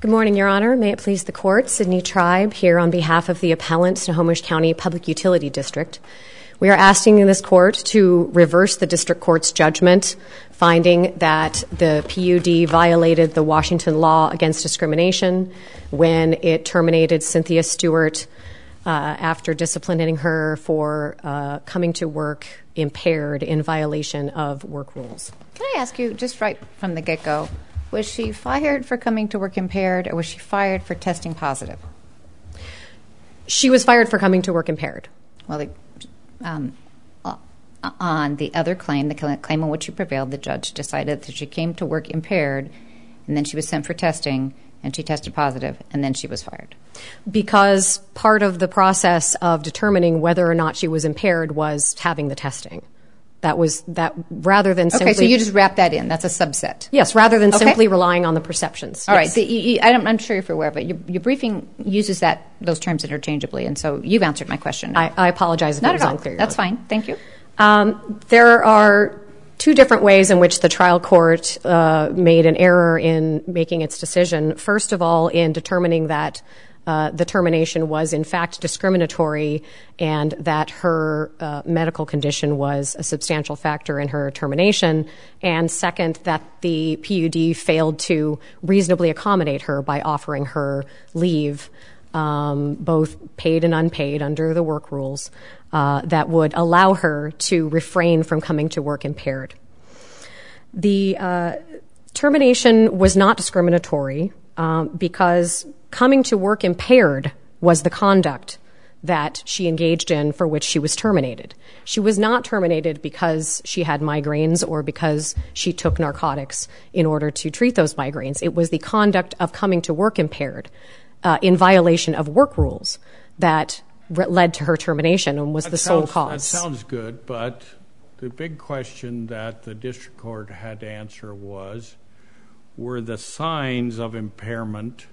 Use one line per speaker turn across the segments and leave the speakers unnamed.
Good morning, Your Honor. May it please the Court. Sydney Tribe here on behalf of the appellant, Snohomish County Public Utility District. We are asking this Court to reverse the District Court's judgment, finding that the PUD violated the Washington law against discrimination when it terminated Cynthia Stewart after disciplining her for coming to work impaired in violation of work rules.
Can I ask you, just right from the get-go, was she fired for coming to work impaired, or was she fired for testing positive?
She was fired for coming to work impaired.
Well, on the other claim, the claim on which she prevailed, the judge decided that she came to work impaired, and then she was sent for testing, and she tested positive, and then she was fired.
Because part of the process of determining whether or not she was impaired was having the testing. That was that rather than simply...
Okay, so you just wrap that in. That's a subset.
Yes, rather than simply relying on the perceptions.
All
yes.
Right. I'm sure if you're aware, but your briefing uses those terms interchangeably, and so you've answered my question.
I apologize if it was unclear.
That's fine. Thank you.
There are two different ways in which the trial court made an error in making its decision. First of all, in determining that the termination was in fact discriminatory and that her medical condition was a substantial factor in her termination. And second, that the PUD failed to reasonably accommodate her by offering her leave, both paid and unpaid under the work rules, that would allow her to refrain from coming to work impaired. The termination was not discriminatory because coming to work impaired was the conduct that she engaged in for which she was terminated. She was not terminated because she had migraines or because she took narcotics in order to treat those migraines. It was the conduct of coming to work impaired in violation of work rules that led to her termination and was the sole cause.
That sounds good, but the big question that the district court had to answer was, were the signs of impairment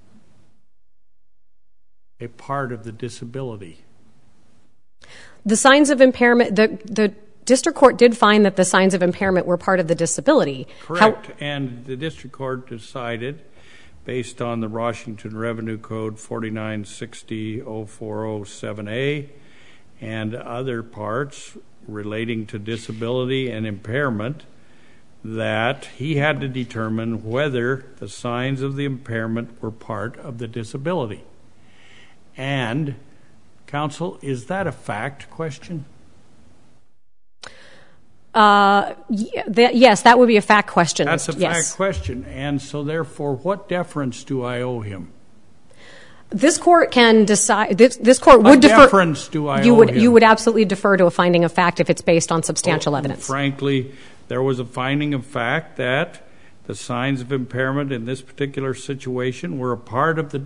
a part of the disability?
The signs of impairment, the district court did find that the signs of impairment were part of the disability.
Correct, and the district court decided, based on the Washington Revenue Code 4960-0407A and other parts relating to disability and impairment, that he had to determine whether the signs of the impairment were part of the disability. And, counsel, is that a fact question?
Yes, that would be a fact question.
That's a fact question. And so, therefore, what deference do I owe him?
This court can decide. This court would defer.
What deference do I owe him?
You would absolutely defer to a finding of fact if it's based on substantial evidence.
Frankly, there was a finding of fact that the signs of impairment in this particular situation were a part of the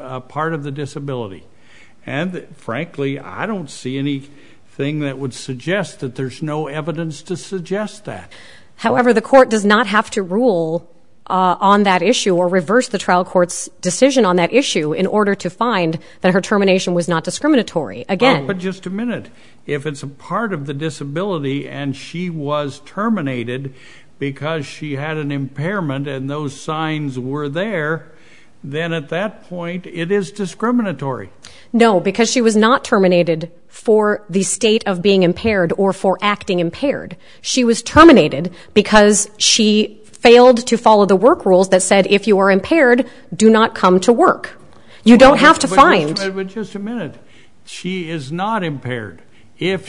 disability. And, frankly, I don't see anything that would suggest that there's no evidence to suggest that.
However, the court does not have to rule on that issue or reverse the trial court's decision on that issue in order to find that her termination was not discriminatory. Again.
But just a minute. If it's a part of the disability and she was terminated because she had an impairment and those signs were there, then at that point it is discriminatory.
No, because she was not terminated for the state of being impaired or for acting impaired. She was terminated because she failed to follow the work rules that said if you are impaired, do not come to work. You don't have to find.
But just a minute. She is not impaired. If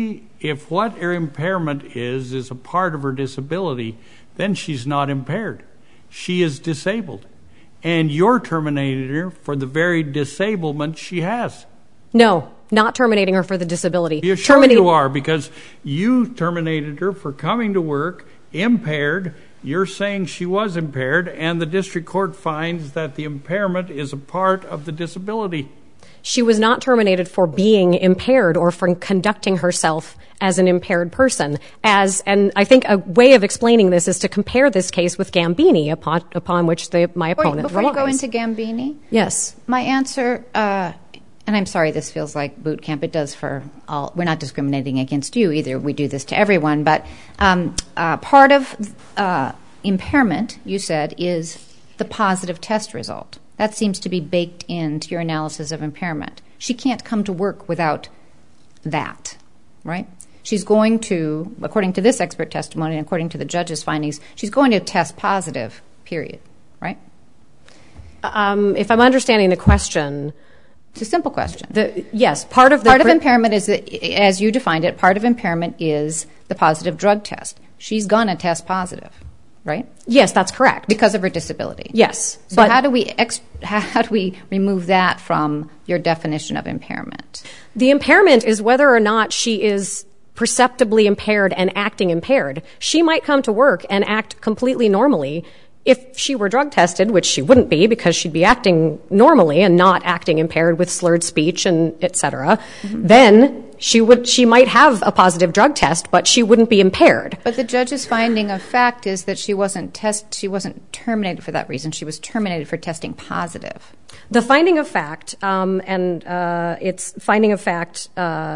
what her impairment is a part of her disability, then she's not impaired. She is disabled. And you're terminating her for the very disablement she has.
No, not terminating her for the disability.
You're sure you are, because you terminated her for coming to work impaired. You're saying she was impaired, and the district court finds that the impairment is a part of the disability.
She was not terminated for being impaired or for conducting herself as an impaired person. And I think a way of explaining this is to compare this case with Gambini, upon which my opponent relies.
Before you go into Gambini,
yes, my
answer, and I'm sorry this feels like boot camp, it does for all. We're not discriminating against you either. We do this to everyone. But part of impairment, you said, is the positive test result. That seems to be baked into your analysis of impairment. She can't come to work without that, right? She's going to, according to this expert testimony and according to the judge's findings, she's going to test positive, period, right?
If I'm understanding the question...
It's a simple question.
Yes, part of
impairment is, as you defined it, part of impairment is the positive drug test. She's going to test positive, right?
Yes, that's correct.
Because of her disability.
Yes.
So how do we remove that from your definition of impairment?
The impairment is whether or not she is perceptibly impaired and acting impaired. She might come to work and act completely normally. If she were drug tested, which she wouldn't be because she'd be acting normally and not acting impaired with slurred speech and et cetera, then she might have a positive drug test, but she wouldn't be impaired.
But the judge's finding of fact is that she wasn't terminated for that reason. She was terminated for testing positive.
The finding of fact, it's finding of fact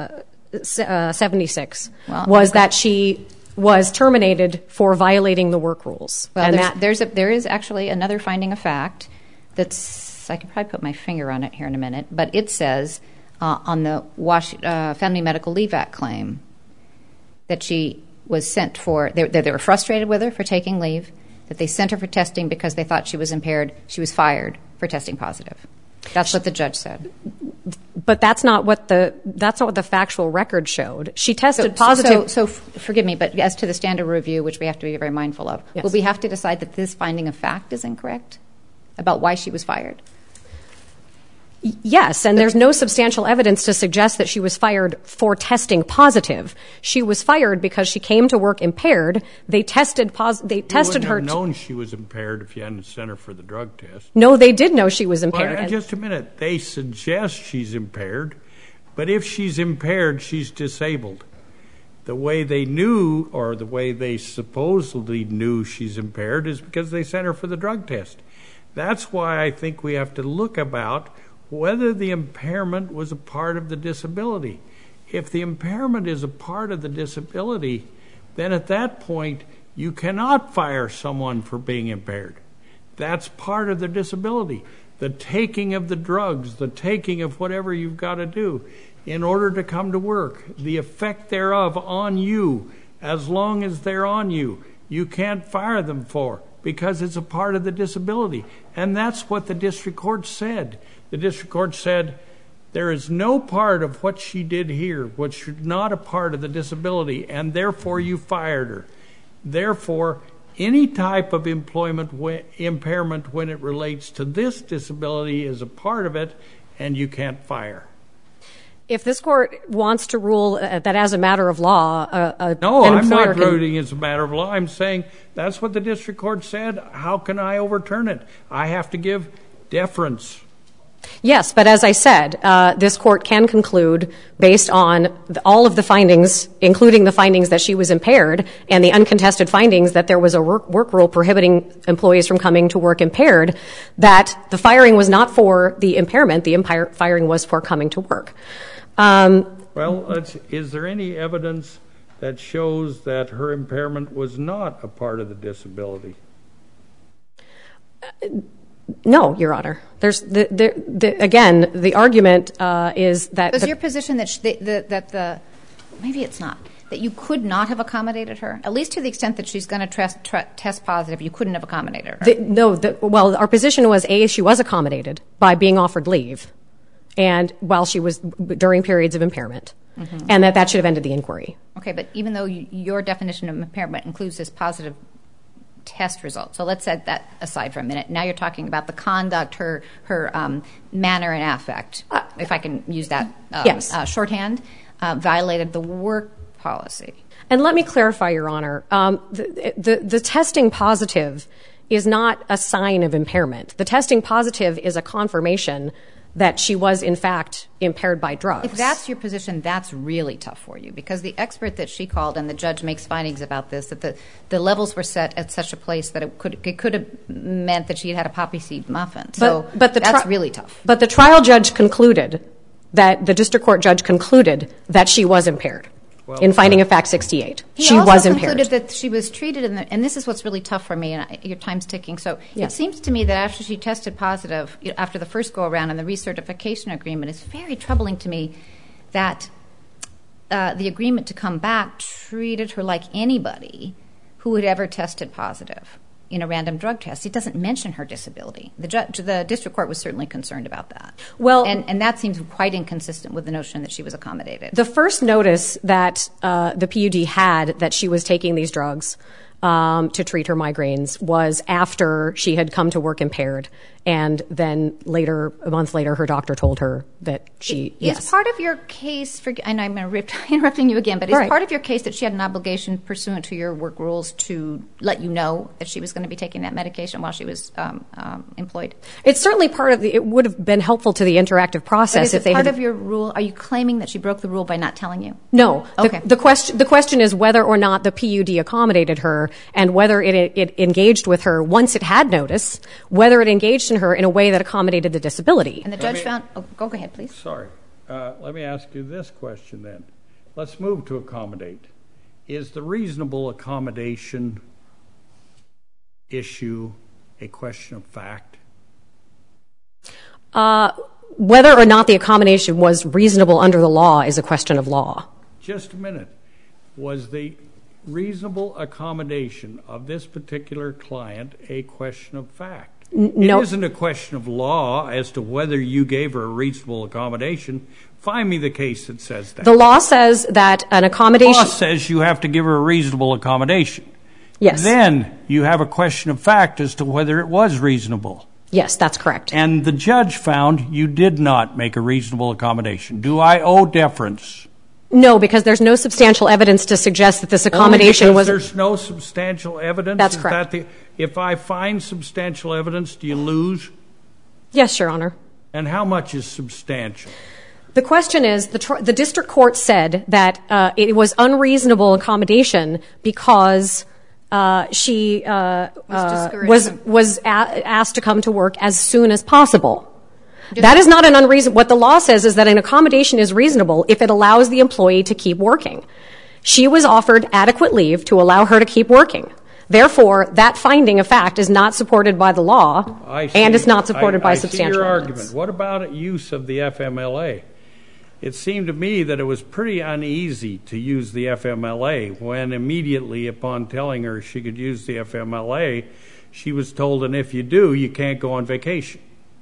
76, was that she was terminated for violating the work rules.
Well, there is actually another finding of fact that's, I could probably put my finger on it here in a minute, but it says on the Family Medical Leave Act claim that she was sent for, they were frustrated with her for taking leave, that they sent her for testing because they thought she was impaired. She was fired for testing positive. That's what the judge said.
But that's not what the factual record showed. She tested positive.
So forgive me, but as to the standard review, which we have to be very mindful of,
yes.
Will we have to decide that this finding of fact is incorrect about why she was fired?
Yes, and there's no substantial evidence to suggest that she was fired for testing positive. She was fired because she came to work impaired. They tested her. You
wouldn't have known she was impaired if you hadn't sent her for the drug test.
No, they did know she was impaired.
Well, just a minute. They suggest she's impaired, but if she's impaired, she's disabled. The way they knew, or the way they supposedly knew she's impaired, is because they sent her for the drug test. That's why I think we have to look about whether the impairment was a part of the disability. If the impairment is a part of the disability, then at that point, you cannot fire someone for being impaired. That's part of the disability. The taking of the drugs, the taking of whatever you've got to do in order to come to work, the effect thereof on you, as long as they're on you, you can't fire them for, because it's a part of the disability. And that's what the district court said. The district court said, there is no part of what she did here which is not a part of the disability, and therefore you fired her. Therefore, any type of employment impairment when it relates to this disability is a part of it, and you can't fire.
If this court wants to rule that as a matter of law,
no, I'm not ruling as a matter of law. I'm saying that's what the district court said. How can I overturn it? I have to give deference.
Yes, but as I said, this court can conclude, based on all of the findings, including the findings that she was impaired and the uncontested findings that there was a work rule prohibiting employees from coming to work impaired, that the firing was not for the impairment. The firing was for coming to work.
Well, is there any evidence that shows that her impairment was not a part of the disability?
No, Your Honor. Again, the argument is that...
Was your position that maybe it's not, that you could not have accommodated her? At least to the extent that she's going to test positive, you couldn't have accommodated her?
Well, our position was, A, she was accommodated by being offered leave, and while she was during periods of impairment, and that should have ended the inquiry. Okay,
but even though your definition of impairment includes this positive test result, so let's set that aside for a minute. Now you're talking about the conduct, her manner and affect, if I can use that shorthand, violated the work policy.
And let me clarify, Your Honor. The testing positive is not a sign of impairment. The testing positive is a confirmation that she was, in fact, impaired by drugs.
If that's your position, that's really tough for you, because the expert that she called, and the judge makes findings about this, that the levels were set at such a place that it could have meant that she had a poppy seed muffin. So that's really tough.
But the trial judge concluded, that the district court judge concluded that she was impaired. in finding of fact 68.
He
she
also
was impaired.
concluded that she was treated, and this is what's really tough for me, and your time's ticking. So
Yeah.
It seems to me that after she tested positive, after the first go-around and the recertification agreement, it's very troubling to me that the agreement to come back treated her like anybody who had ever tested positive in a random drug test. It doesn't mention her disability. The district court was certainly concerned about that.
Well,
and that seems quite inconsistent with the notion that she was accommodated.
the first notice that the PUD had that she was taking these drugs to treat her migraines was after she had come to work impaired, and then later, a month later, her doctor told her that she,
Is part of your case, and I'm interrupting you again, but is
Right.
part of your case that she had an obligation pursuant to your work rules to let you know that she was going to be taking that medication while she was employed?
It's certainly part of it would have been helpful to the interactive
But
process
is
if
it
they
part
had.
of your rule? Are you claiming that she broke the rule by not telling you?
No.
Okay.
The question is whether or not the PUD accommodated her, and whether it engaged with her once it had notice, whether it engaged in her in a way that accommodated the disability.
And the judge found... Oh, go ahead, please.
Sorry. Let me ask you this question then. Let's move to accommodate. Is the reasonable accommodation issue a question of fact?
Whether or not the accommodation was reasonable under the law is a question of law.
Just a minute. Was the reasonable accommodation of this particular client a question of fact?
No.
It isn't a question of law as to whether you gave her a reasonable accommodation. Find me the case that says that.
The law says that an accommodation...
The law says you have to give her a reasonable accommodation.
Yes.
Then you have a question of fact as to whether it was reasonable.
Yes, that's correct.
And the judge found you did not make a reasonable accommodation. Do I owe deference?
No, because there's no substantial evidence to suggest that this
Only
accommodation
because
was...
there's no substantial evidence?
That's
Is
correct.
that if I find substantial evidence, do you lose?
Yes, Your Honor.
And how much is substantial?
The question is, the district court said that it was unreasonable accommodation because she was asked to come to work as soon as possible. That is not an unreasonable... What the law says is that an accommodation is reasonable if it allows the employee to keep working. She was offered adequate leave to allow her to keep working. Therefore, that finding of fact is not supported by the law, and it's not supported by substantial
your
evidence.
argument. What about use of the FMLA? It seemed to me that it was pretty uneasy to use the FMLA when immediately upon telling her she could use the FMLA, she was told, and if you do, you can't go on vacation.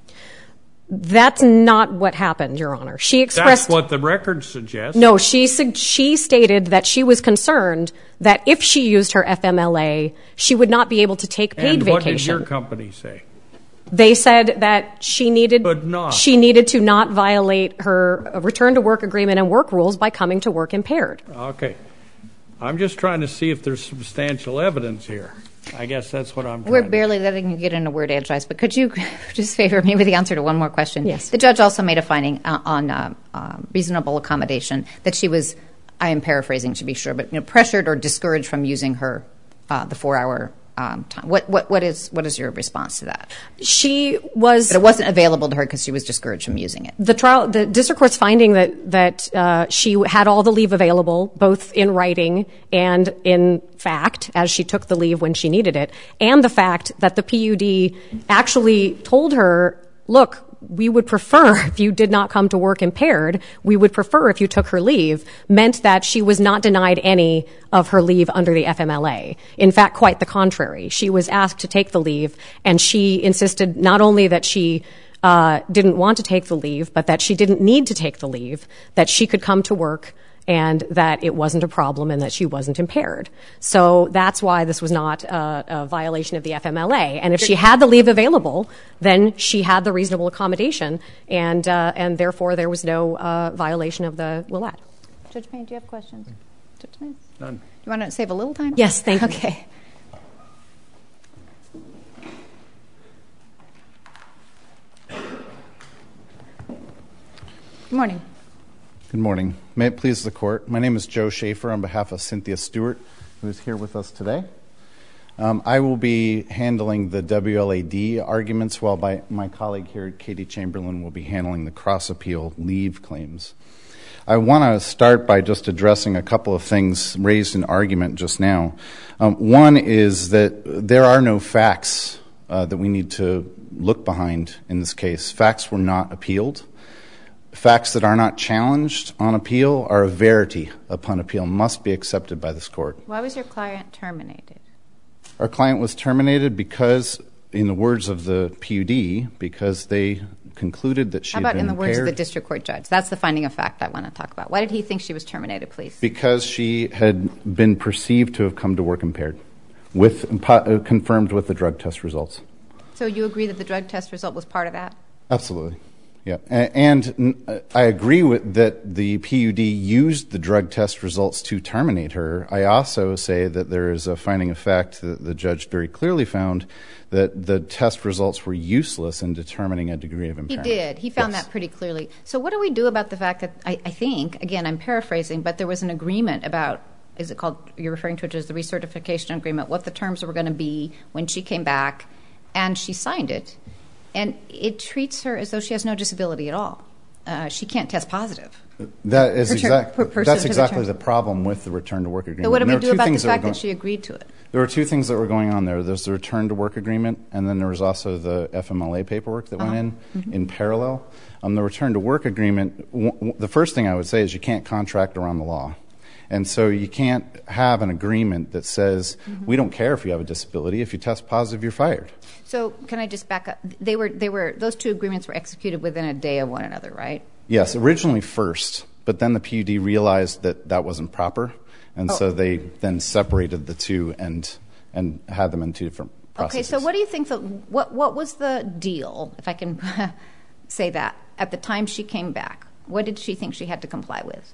That's not what happened, Your Honor. She expressed...
That's what the record suggests.
No, she stated that she was concerned that if she used her FMLA, she would not be able to take paid vacation.
And what did your company say?
They said that she needed to not violate her return to work agreement and work rules by coming to work impaired.
Okay. I'm just trying to see if there's substantial evidence here. I guess that's what I'm trying
We're
to
barely letting you get in a word edgewise, but could you just favor me with the answer to one more question?
Yes.
The judge also made a finding on reasonable accommodation that she was, I am paraphrasing to be sure, but pressured or discouraged from using her the 4-hour time. What is your response to that?
She was...
But it wasn't available to her because she was discouraged from using it.
The district court's finding that she had all the leave available, both in writing and in fact, as she took the leave when she needed it, and the fact that the PUD actually told her, look, we would prefer if you did not come to work impaired, we would prefer if you took her leave, meant that she was not denied any of her leave under the FMLA. In fact, quite the contrary. She was asked to take the leave, and she insisted not only that she didn't want to take the leave, but that she didn't need to take the leave, that she could come to work, and that it wasn't a problem and that she wasn't impaired. So that's why this was not a violation of the FMLA. And if she had the leave available, then she had the reasonable accommodation, and therefore there was no violation of the WILAD.
Judge Payne, do you have questions? Judge Smith?
None.
Do you want to save a little time?
Yes, thank you.
Okay. Good morning.
Good morning. May it please the court. My name is Joe Schaefer on behalf of Cynthia Stewart, who is here with us today. I will be handling the WLAD arguments while my colleague here, Katie Chamberlain, will be handling the cross-appeal leave claims. I want to start by just addressing a couple of things raised in argument just now. One is that there are no facts that we need to look behind in this case. Facts were not appealed. Facts that are not challenged on appeal are a verity upon appeal, must be accepted by this court.
Why was your client terminated?
Our client was terminated because, in the words of the PUD, because they concluded that she had been impaired.
How about in the words of the district court judge? That's the finding of fact I want to talk about. Why did he think she was terminated, please?
Because she had been perceived to have come to work impaired, confirmed with the drug test results.
So you agree that the drug test result was part of that?
Absolutely. Yeah, and I agree with that the PUD used the drug test results to terminate her. I also say that there is a finding of fact that the judge very clearly found that the test results were useless in determining a degree of impairment.
He did. He found that pretty clearly. So what do we do about the fact that I think, again, I'm paraphrasing, but there was an agreement about, is it called, you're referring to it as the recertification agreement, what the terms were going to be when she came back, and she signed it. And it treats her as though she has no disability at all. She can't test positive.
That is that's exactly the problem with the return to work agreement.
So what do we do about the fact that she agreed to it?
There were two things that were going on there. There's the return to work agreement, and then there was also the FMLA paperwork that went in parallel. The return to work agreement, the first thing I would say is you can't contract around the law. And so you can't have an agreement that says, we don't care if you have a disability. If you test positive, you're fired.
So can I just back up? Those two agreements were executed within a day of one another, right?
Yes, originally first, but then the PUD realized that that wasn't proper, and so they then separated the two and had them in two different processes.
Okay, so what do you think, what was the deal, if I can say that, at the time she came back? What did she think she had to comply with?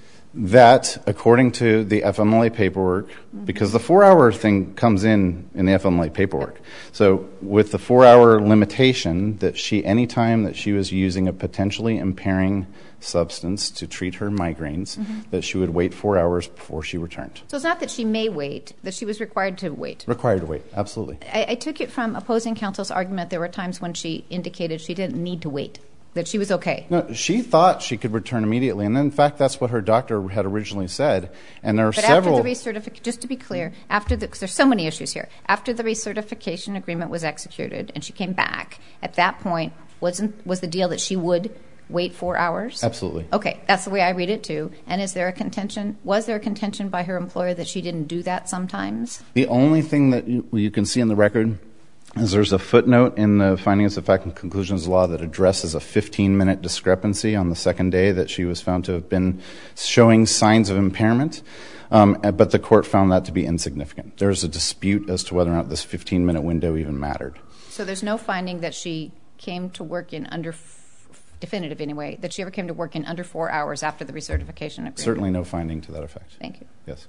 That, according to the FMLA paperwork, because the 4-hour thing comes in the FMLA paperwork. So with the 4-hour limitation that any time that she was using a potentially impairing substance to treat her migraines, that she would wait 4 hours before she returned.
So it's not that she may wait, that she was required to wait.
Required to wait, absolutely.
I took it from opposing counsel's argument there were times when she indicated she didn't need to wait, that she was okay.
No, she thought she could return immediately, and in fact, that's what her doctor had originally said. And there are several.
After the recertification, just to be clear, because there's so many issues here. After the recertification agreement was executed and she came back, at that point, was the deal that she would wait 4 hours?
Absolutely.
Okay, that's the way I read it too. And was there a contention by her employer that she didn't do that sometimes?
The only thing that you can see in the record is there's a footnote in the findings of fact and conclusions of law that addresses a 15-minute discrepancy on the second day that she was found to have been showing signs of impairment, but the court found that to be insignificant. There's a dispute as to whether or not this 15-minute window even mattered.
So there's no finding that she came to work in definitive anyway, that she ever came to work in under 4 hours after the recertification agreement?
Certainly no finding to that effect.
Thank you.
Yes.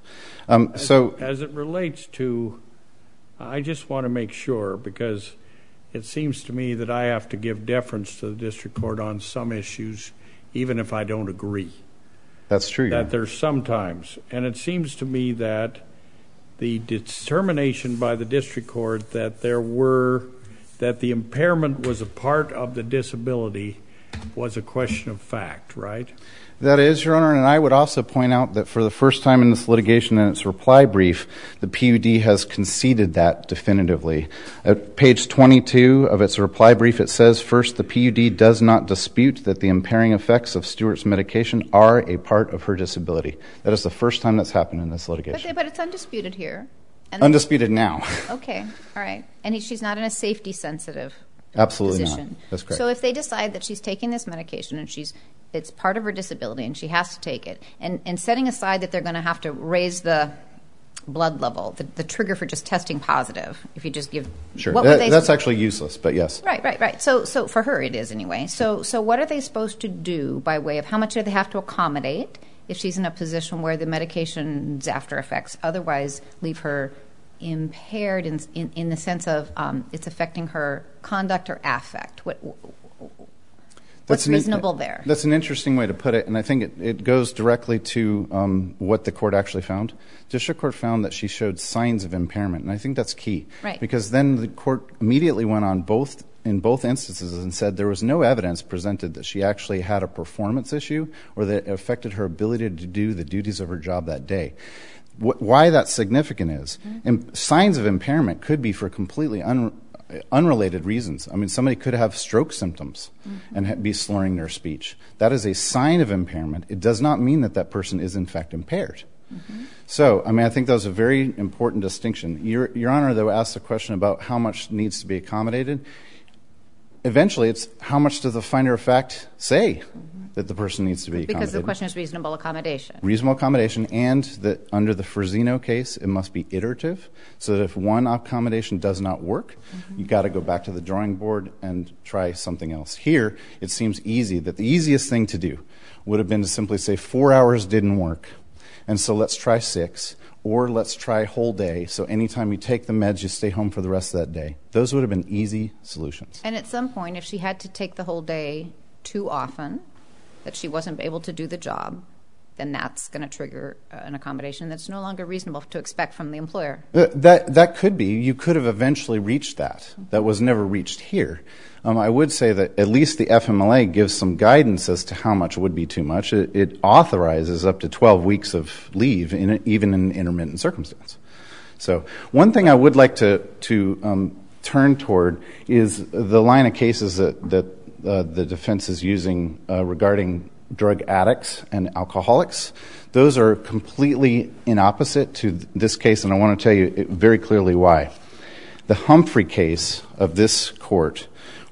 As it relates to, I just want to make sure, because it seems to me that I have to give deference to the district court on some issues, even if I don't agree.
That's true.
That there's sometimes, and it seems to me that the determination by the district court that that the impairment was a part of the disability was a question of fact, right?
That is, Your Honor, and I would also point out that for the first time in this litigation in its reply brief, the PUD has conceded that definitively. At page 22 of its reply brief, it says, first, the PUD does not dispute that the impairing effects of Stewart's medication are a part of her disability. That is the first time that's happened in this litigation.
But it's undisputed here.
Undisputed now.
Okay, all right. And she's not in a safety-sensitive
Absolutely
position.
Not. That's correct.
So if they decide that she's taking this medication and it's part of her disability and she has to take it, and setting aside that they're going to have to raise the blood level, the trigger for just testing positive, if you just give...
Sure, that's actually useless, but yes.
Right. So for her it is anyway. So what are they supposed to do by way of how much do they have to accommodate if she's in a position where the medication's after effects otherwise leave her impaired in the sense of it's affecting her conduct or affect? What's reasonable there?
That's an interesting way to put it, and I think it goes directly to what the court actually found. District Court found that she showed signs of impairment, and I think that's key.
Right.
Because then the court immediately went on both in both instances and said there was no evidence presented that she actually had a performance issue or that it affected her ability to do the duties of her job that day. Why that's significant is signs of impairment could be for completely unrelated reasons. I mean, somebody could have stroke symptoms and be slurring their speech. That is a sign of impairment. It does not mean that that person is in fact impaired. So, I mean, I think that was a very important distinction. Your Honor, though, asked the question about how much needs to be accommodated. Eventually, it's how much does the finder of fact say that the person needs to be accommodated?
Because the question is reasonable accommodation.
Reasonable accommodation, and that under the Frazino case, it must be iterative, so that if one accommodation does not work, you got to go back to the drawing board and try something else. Here, it seems easy that the easiest thing to do would have been to simply say 4 hours didn't work, and so let's try 6, or let's try whole day, so anytime you take the meds, you stay home for the rest of that day. Those would have been easy solutions.
And at some point, if she had to take the whole day too often, that she wasn't able to do the job, then that's going to trigger an accommodation that's no longer reasonable to expect from the employer.
That could be. You could have eventually reached that. That was never reached here. I would say that at least the FMLA gives some guidance as to how much would be too much. It authorizes up to 12 weeks of leave, even in intermittent circumstance. So one thing I would like to turn toward is the line of cases that the defense is using regarding drug addicts and alcoholics. Those are completely in opposite to this case, and I want to tell you very clearly why. The Humphrey case of this court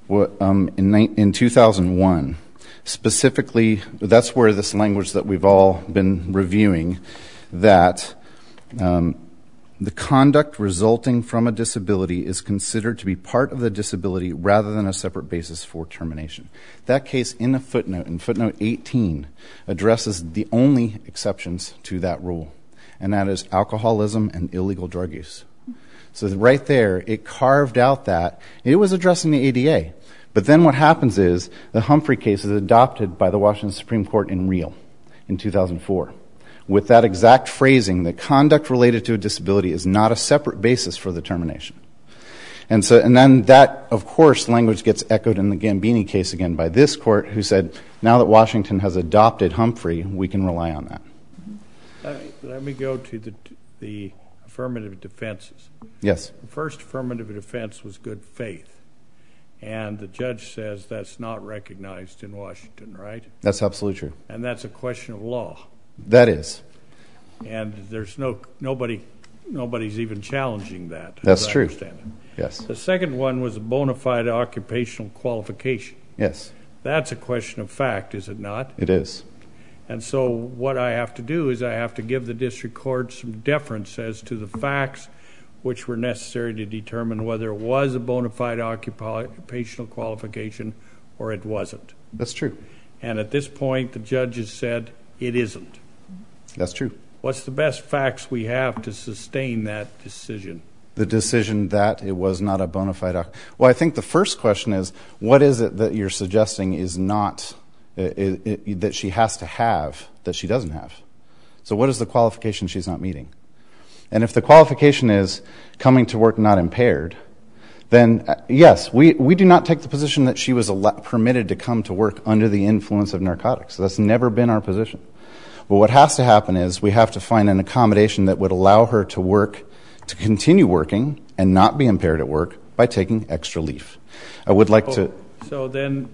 in 2001, specifically, that's where this language that we've all been reviewing, that the conduct resulting from a disability is considered to be part of the disability rather than a separate basis for termination. That case, in footnote 18, addresses the only exceptions to that rule, and that is alcoholism and illegal drug use. So right there, it carved out that. It was addressing the ADA. But then what happens is the Humphrey case is adopted by the Washington Supreme Court in Real in 2004. With that exact phrasing, that conduct related to a disability is not a separate basis for the termination. And then that, of course, language gets echoed in the Gambini case again by this court, who said, now that Washington has adopted Humphrey, we can rely on that.
Let me go to the affirmative defenses.
Yes.
The first affirmative defense was good faith, and the judge says that's not recognized in Washington, right?
That's absolutely true.
And that's a question of law.
That is.
And there's nobody's even challenging that.
That's true.
Understand it.
Yes.
The second one was a bona fide occupational qualification.
Yes.
That's a question of fact, is it not?
It is.
And so what I have to do is I have to give the district court some deference as to the facts which were necessary to determine whether it was a bona fide occupational qualification or it wasn't.
That's true.
And at this point, the judge has said it isn't.
That's true.
What's the best facts we have to sustain that decision?
The decision that it was not a bona fide. Well, I think the first question is, what is it that you're suggesting is not, that she has to have, that she doesn't have? So what is the qualification she's not meeting? And if the qualification is coming to work not impaired, then yes, we do not take the position that she was permitted to come to work under the influence of narcotics. That's never been our position. But what has to happen is we have to find an accommodation that would allow her to work, to continue working and not be impaired at work by taking extra leave. I would like to...
So then,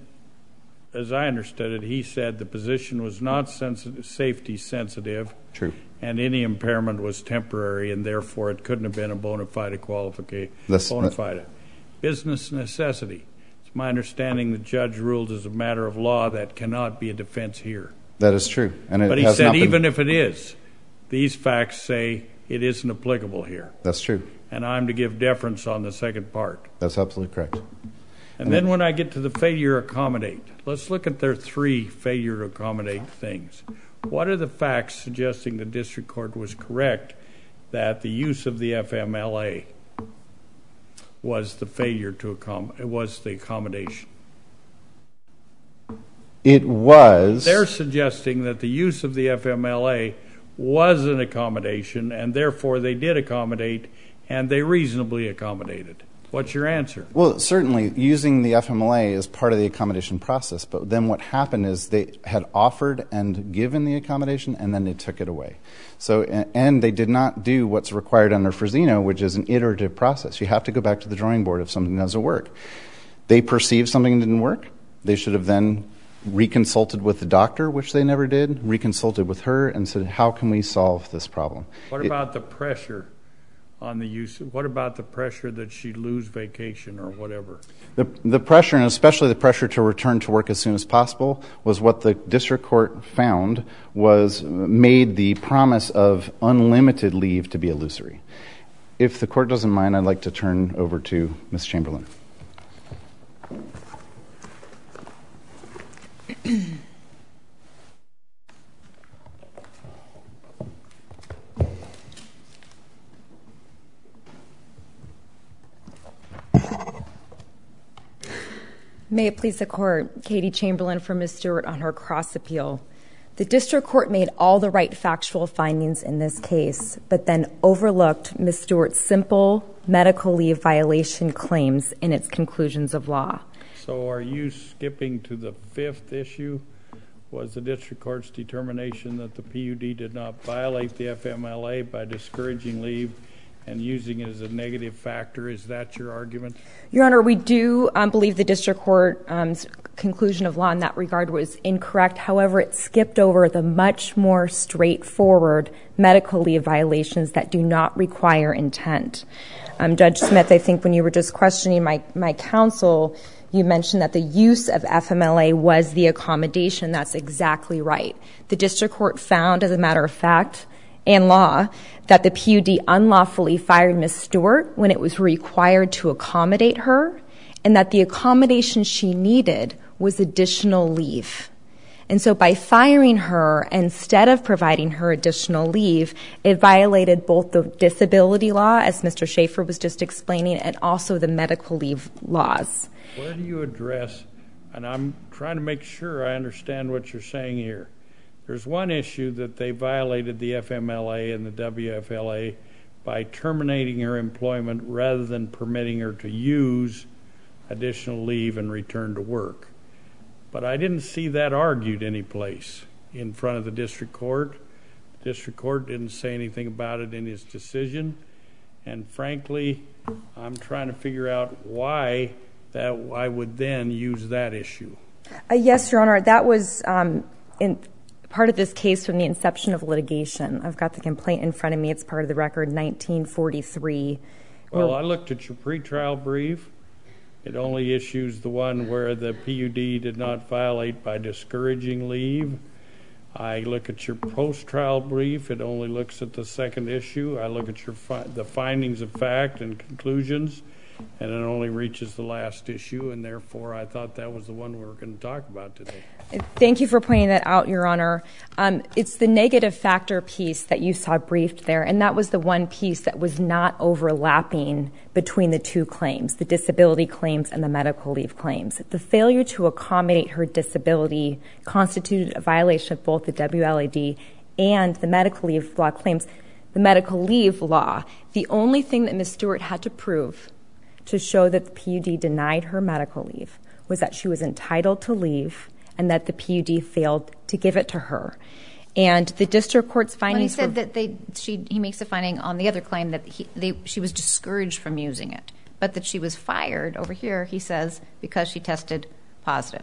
as I understood it, he said the position was not safety sensitive.
True.
And any impairment was temporary, and therefore it couldn't have been a bona fide qualification. Bona fide. Business necessity. It's my understanding the judge ruled as a matter of law that cannot be a defense here.
That is true. And
but he said even if it is, these facts say it isn't applicable here.
That's true.
And I'm to give deference on the second part.
That's absolutely correct.
And then when I get to the failure to accommodate, let's look at their 3 failure to accommodate things. What are the facts suggesting the district court was correct that the use of the FMLA was the failure to was the accommodation?
It was.
They're suggesting that the use of the FMLA was an accommodation, and therefore they did accommodate, and they reasonably accommodated. What's your answer?
Well, certainly using the FMLA is part of the accommodation process, but then what happened is they had offered and given the accommodation, and then they took it away. So, and they did not do what's required under Fresino, which is an iterative process. You have to go back to the drawing board if something doesn't work. They perceived something didn't work. They should have then reconsulted with the doctor, which they never did, reconsulted with her, and said, how can we solve this problem?
What about the pressure on the use? What about the pressure that she'd lose vacation or whatever?
The pressure, and especially the pressure to return to work as soon as possible, was what the district court found was made the promise of unlimited leave to be illusory. If the court doesn't mind, I'd like to turn over to Ms. Chamberlain.
May it please the court, Katie Chamberlain for Ms. Stewart on her cross appeal. The district court made all the right factual findings in this case, but then overlooked Ms. Stewart's simple medical leave violation claims in its conclusions of law.
So are you skipping to the fifth issue? Was the district court's determination that the PUD did not violate the FMLA by discouraging leave and using it as a negative factor? Is that your argument?
Your Honor, we do believe the district court's conclusion of law in that regard was incorrect. However, it skipped over the much more straightforward medical leave violations that do not require intent. Judge Smith, I think when you were just questioning my counsel, you mentioned that the use of FMLA was the accommodation. That's exactly right. The district court found, as a matter of fact, and law, that the PUD unlawfully fired Ms. Stewart when it was required to accommodate her, and that the accommodation she needed was additional leave. And so by firing her instead of providing her additional leave, it violated both the disability law, as Mr. Schaefer was just explaining, and also the medical leave laws.
Where do you address, and I'm trying to make sure I understand what you're saying here. There's one issue that they violated the FMLA and the WFLA by terminating her employment rather than permitting her to use additional leave and return to work. But I didn't see that argued anyplace in front of the district court. The district court didn't say anything about it in his decision. And frankly, I'm trying to figure out why that I would then use that issue.
Yes, Your Honor, that was in part of this case from the inception of litigation. I've got the complaint in front of me. It's part of the record, 1943.
Well, I looked at your pretrial brief. It only issues the one where the PUD did not violate by discouraging leave. I look at your post-trial brief. It only looks at the second issue. I look at the findings of fact and conclusions, and it only reaches the last issue, and therefore I thought that was the one we were going to talk about today.
Thank you for pointing that out, Your Honor. It's the negative factor piece that you saw briefed there, and that was the one piece that was not overlapping between the two claims, the disability claims and the medical leave claims. The failure to accommodate her disability constituted a violation of both the WLAD and the medical leave law claims. The medical leave law, the only thing that Ms. Stewart had to prove to show that the PUD denied her medical leave was that she was entitled to leave and that the PUD failed to give it to her. And the district court's findings...
Well, he said that he makes a finding on the other claim that she was discouraged from using it, but that she was fired over here, he says, because she tested positive.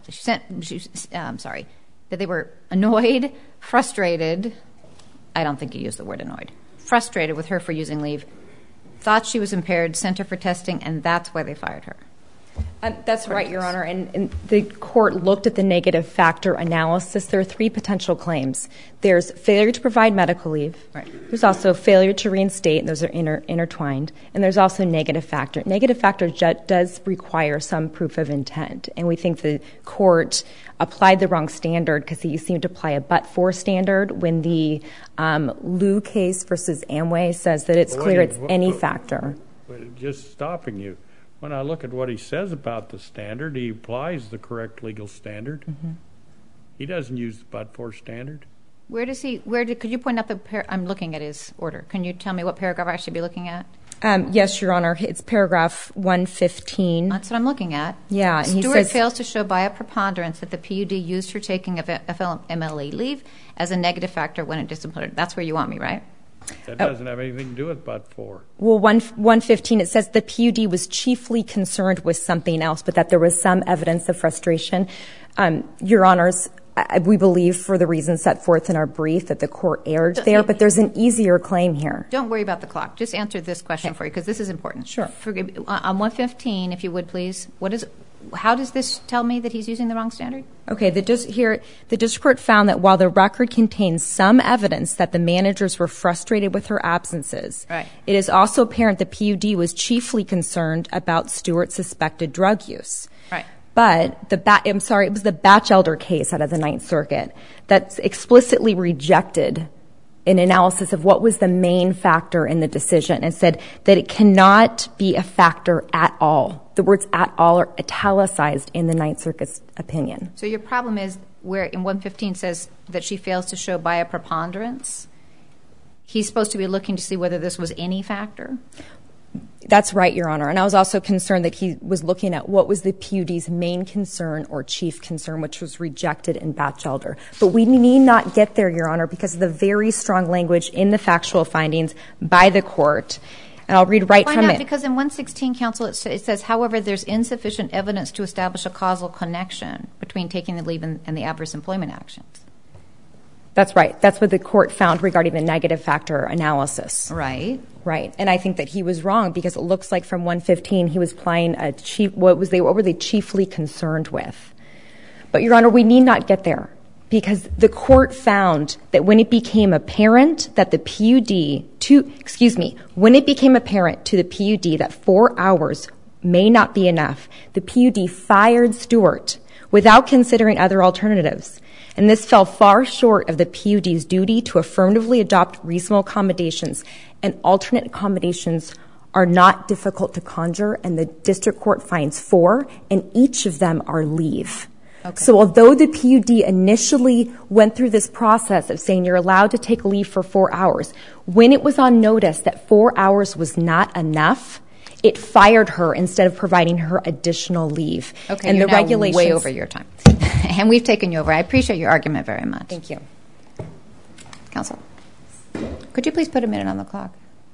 That they were annoyed, frustrated. I don't think he used the word annoyed. Frustrated with her for using leave, thought she was impaired, sent her for testing, and that's why they fired her.
That's right, Your Honor. And the court looked at the negative factor analysis. There are three potential claims. There's failure to provide medical leave.
Right.
There's also failure to reinstate, and those are intertwined. And there's also negative factor. Negative factor does require some proof of intent. And we think the court applied the wrong standard because he seemed to apply a but-for standard when the Liu case versus Amway says that it's clear it's any factor.
Just stopping you. When I look at what he says about the standard, he applies the correct legal standard. Mm-hmm. He doesn't use the but-for standard.
Could you point out I'm looking at his order. Can you tell me what paragraph I should be looking at?
Yes, Your Honor. It's paragraph 115.
That's what I'm looking at.
Yeah. And
Stewart fails to show by a preponderance that the PUD used her taking of FMLA leave as a negative factor when it disciplined her. That's where you want me, right?
That doesn't have anything to do with but for.
Well, 115, it says the PUD was chiefly concerned with something else, but that there was some evidence of frustration. Your Honors, we believe for the reasons set forth in our brief that the court erred there, but there's an easier claim here.
Don't worry about the clock. Just answer this question for you, because this is important.
Sure.
On 115, if you would, please, how does this tell me that he's using the wrong standard?
Okay, the district court found that while the record contains some evidence that the managers were frustrated with her absences,
right,
it is also apparent the PUD was chiefly concerned about Stewart's suspected drug use.
Right.
But it was the Batchelder case out of the Ninth Circuit that explicitly rejected an analysis of what was the main factor in the decision and said that it cannot be a factor at all. The words at all are italicized in the Ninth Circuit's opinion.
So your problem is where in 115 says that she fails to show by a preponderance. He's supposed to be looking to see whether this was any factor?
That's right, Your Honor. And I was also concerned that he was looking at what was the PUD's main concern or chief concern, which was rejected in Batchelder. But we need not get there, Your Honor, because of the very strong language in the factual findings by the court. And I'll read right from it.
Because in 116, counsel, it says, however, there's insufficient evidence to establish a causal connection between taking the leave and the adverse employment actions.
That's right. That's what the court found regarding the negative factor analysis.
Right.
Right. And I think that he was wrong because it looks like from 115 he was applying what were they chiefly concerned with. But, Your Honor, we need not get there because the court found that when it became apparent that the when it became apparent to the PUD that 4 hours may not be enough, the PUD fired Stewart without considering other alternatives. And this fell far short of the PUD's duty to affirmatively adopt reasonable accommodations. And alternate accommodations are not difficult to conjure, and the district court finds 4, and each of them are leave. Okay. So although the PUD initially went through this process of saying you're allowed to take leave for 4 hours, when it was on notice that 4 hours was not enough, it fired her instead of providing her additional leave.
Okay,
and
you're
the regulations
way over your time. And we've taken you over. I appreciate your argument very much.
Thank you.
Counsel, could you please put a minute on the clock?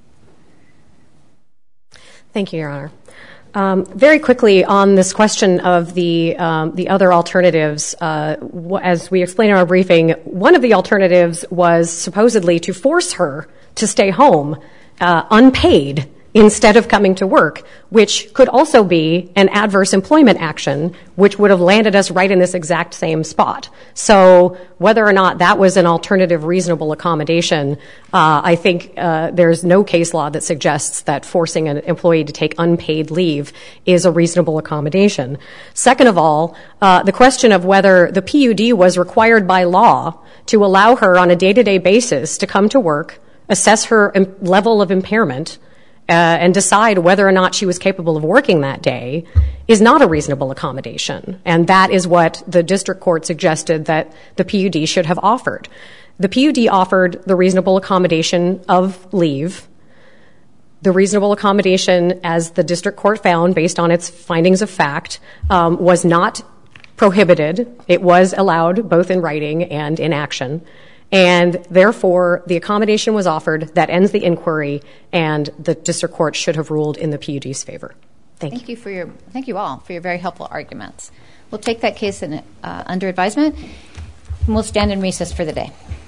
Thank you, Your Honor. Very quickly on this question of the other alternatives, as we explained in our briefing, one of the alternatives was supposedly to force her to stay home unpaid instead of coming to work, which could also be an adverse employment action, which would have landed us right in this exact same spot. So whether or not that was an alternative reasonable accommodation, I think there's no case law that suggests that forcing an employee to take unpaid leave is a reasonable accommodation. Second of all, the question of whether the PUD was required by law to allow her on a day-to-day basis to come to work, assess her level of impairment, and decide whether or not she was capable of working that day is not a reasonable accommodation. And that is what the district court suggested that the PUD should have offered. The PUD offered the reasonable accommodation of leave. The reasonable accommodation, as the district court found based on its findings of fact, was not prohibited. It was allowed both in writing and in action. And therefore, the accommodation was offered. That ends the inquiry, and the district court should have ruled in the PUD's favor. Thank you.
Thank you all for your very helpful arguments. We'll take that case under advisement, and we'll stand in recess for the day.